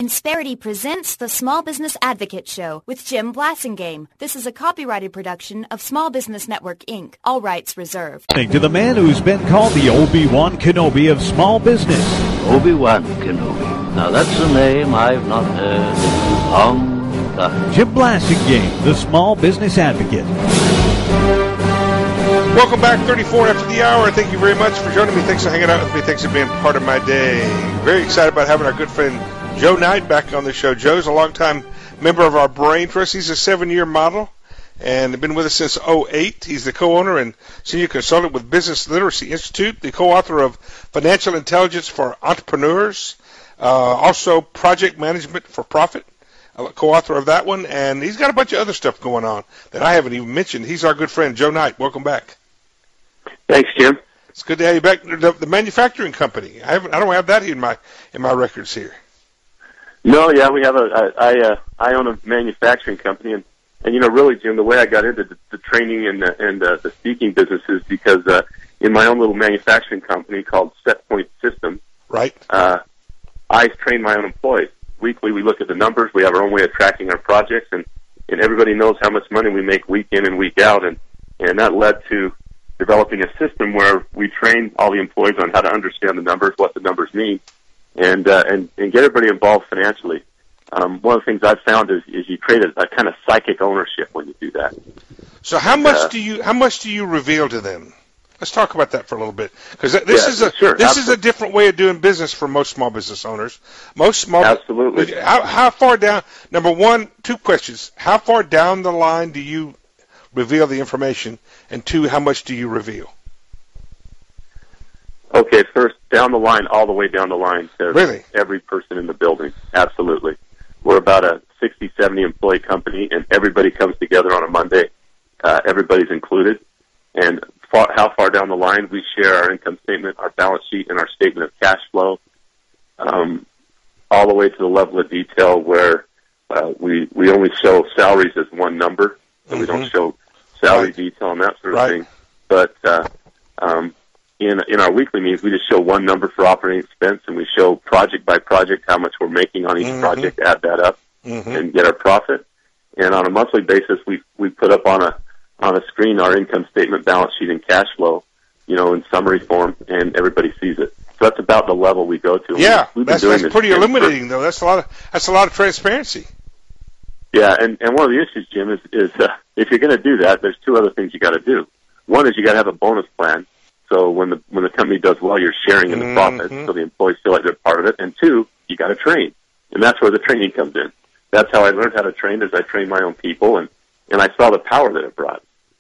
Insperity presents the Small Business Advocate Show with Jim Blasingame. This is a copyrighted production of Small Business Network, Inc. All rights reserved. To the man who's been called the Obi-Wan Kenobi of small business. Obi-Wan Kenobi. Now that's a name I've not heard in a long time. Jim Blasingame, the Small Business Advocate. Welcome back, 34 after the hour. Thank you very much for joining me. Thanks for hanging out with me. Thanks for being part of my day. Very excited about having our good friend Joe Knight back on the show. Joe's a longtime member of our Brain Trust. He's a 7-year model and been with us since 2008. He's the co-owner and senior consultant with Business Literacy Institute, the co-author of Financial Intelligence for Entrepreneurs, also Project Management for Profit, co-author of that one, and he's got a bunch of other stuff going on that I haven't even mentioned. He's our good friend, Joe Knight. Welcome back. Thanks, Jim. It's good to have you back. The manufacturing company. I don't have that in my records here. No, yeah, we have I own a manufacturing company, and you know, really, Jim, the way I got into the training and the speaking business is because in my own little manufacturing company called SetPoint Systems, right? I train my own employees. Weekly, we look at the numbers. We have our own way of tracking our projects, and everybody knows how much money we make week in and week out, and that led to developing a system where we train all the employees on how to understand the numbers, what the numbers mean, and get everybody involved financially. One of the things I've found is you create a kind of psychic ownership when you do that. So how much do you reveal to them? Let's talk about that for a little bit, because this is a different way of doing business for most small business owners. Absolutely. How far down? Number one, 2 questions. How far down the line do you reveal the information, and 2, how much do you reveal? Okay, first, down the line, all the way down the line to really? Every person in the building. Absolutely. We're about a 60, 70 employee company, and everybody comes together on a Monday. Everybody's included. And how far down the line, we share our income statement, our balance sheet, and our statement of cash flow, all the way to the level of detail where we only show salaries as one number, so we don't show salary detail and that sort of thing. But in our weekly meetings, we just show one number for operating expense, and we show project by project how much we're making on each project, add that up, and get our profit. And on a monthly basis, we put up on a screen our income statement, balance sheet, and cash flow, you know, in summary form, and everybody sees it. So that's about the level we go to. Yeah, that's pretty illuminating, though. That's a lot of transparency. Yeah, and one of the issues, Jim, is if you're going to do that, there's 2 other things you got to do. One is you got to have a bonus plan. So when the company does well, you're sharing in the profit, so the employees feel like they're part of it. And 2, you got to train, and that's where the training comes in. That's how I learned how to train, is I trained my own people, and I saw the power that it brought.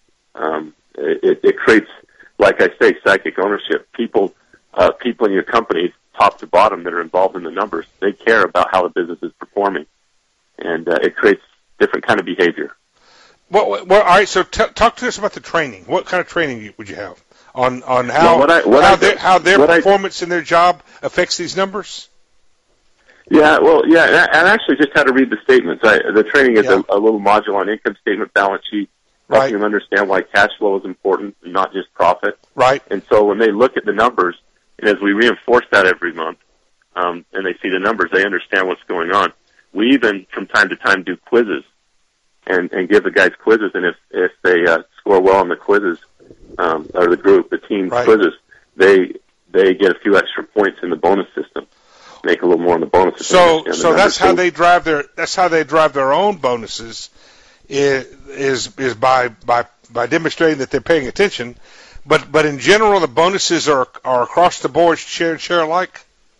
It creates, like I say, psychic ownership. People in your company, top to bottom, that are involved in the numbers, they care about how the business is performing, and it creates different kind of behavior. Well, all right. So talk to us about the training. What kind of training would you have on how their performance in their job affects these numbers? Yeah, well, yeah, and I actually just had to read the statements. The training is a little module on income statement, balance sheet, helping them understand why cash flow is important and not just profit. Right. And so when they look at the numbers, and as we reinforce that every month, and they see the numbers, they understand what's going on. We even, from time to time, do quizzes and give the guys quizzes, and if they score well on the quizzes, or the group, the team quizzes, they get a few extra points in the bonus system. Make a little more on the bonuses. So that's how they drive their own bonuses, is by demonstrating that they're paying attention. But in general, the bonuses are across the board share alike.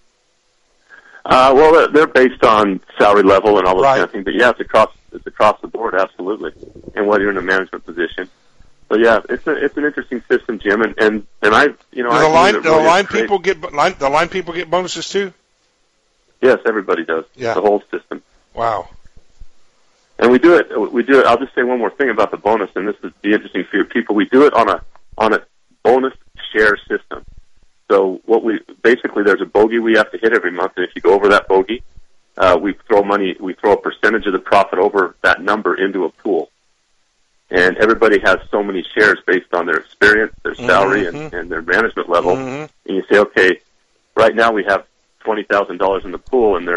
Well, they're based on salary level and all those kind of things. But yeah, it's across the board, absolutely. And whether you're in a management position. So yeah, it's an interesting system, Jim. And I, you know, the line people get bonuses too. Yes, everybody does. Yeah. The whole system. Wow. And we do it. I'll just say one more thing about the bonus, and this would be interesting for your people. We do it on a bonus share system. So basically there's a bogey we have to hit every month, and if you go over that bogey, we throw a percentage of the profit over that number into a pool. And everybody has so many shares based on their experience, their salary, and their management level. And you say, okay, right now we have $20,000 in the pool, and there's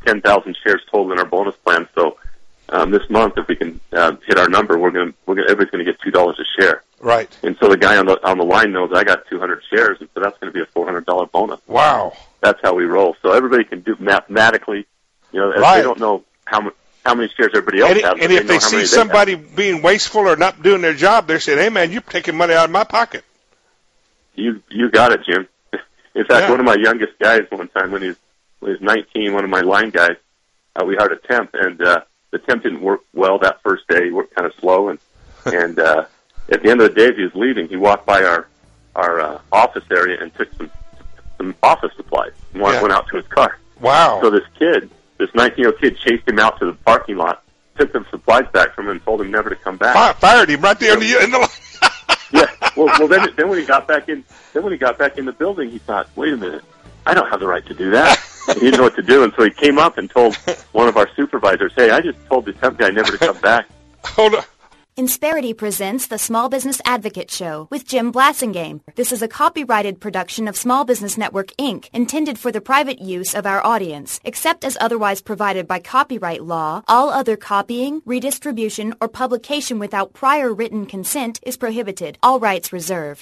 10,000 shares total in our bonus plan. So this month, if we can hit our number, everybody's going to get $2 a share. Right. And so the guy on the line knows I got 200 shares, and so that's going to be a $400 bonus. Wow. That's how we roll. So everybody can do mathematically. You know, right. They don't know how many shares everybody else has. And if they see somebody being wasteful or not doing their job, they're saying, "Hey, man, you're taking money out of my pocket." You got it, Jim. In fact, one of my youngest guys one time when he was 19, one of my line guys, we hired a temp, and the temp didn't work well that first day. He worked kind of slow, and at the end of the day, as he was leaving, he walked by our office area and took some office supplies and went out to his car. Wow. So this 19-year-old kid chased him out to the parking lot, took the supplies back from him, and told him never to come back. Fired him right there in the line. Yeah. Well, then when he got back in the building, he thought, wait a minute, I don't have the right to do that. He didn't know what to do, and so he came up and told one of our supervisors, "Hey, I just told the temp guy never to come back." Hold on. Insperity presents the Small Business Advocate Show with Jim Blassingame. This is a copyrighted production of Small Business Network, Inc., intended for the private use of our audience. Except as otherwise provided by copyright law, all other copying, redistribution, or publication without prior written consent is prohibited. All rights reserved.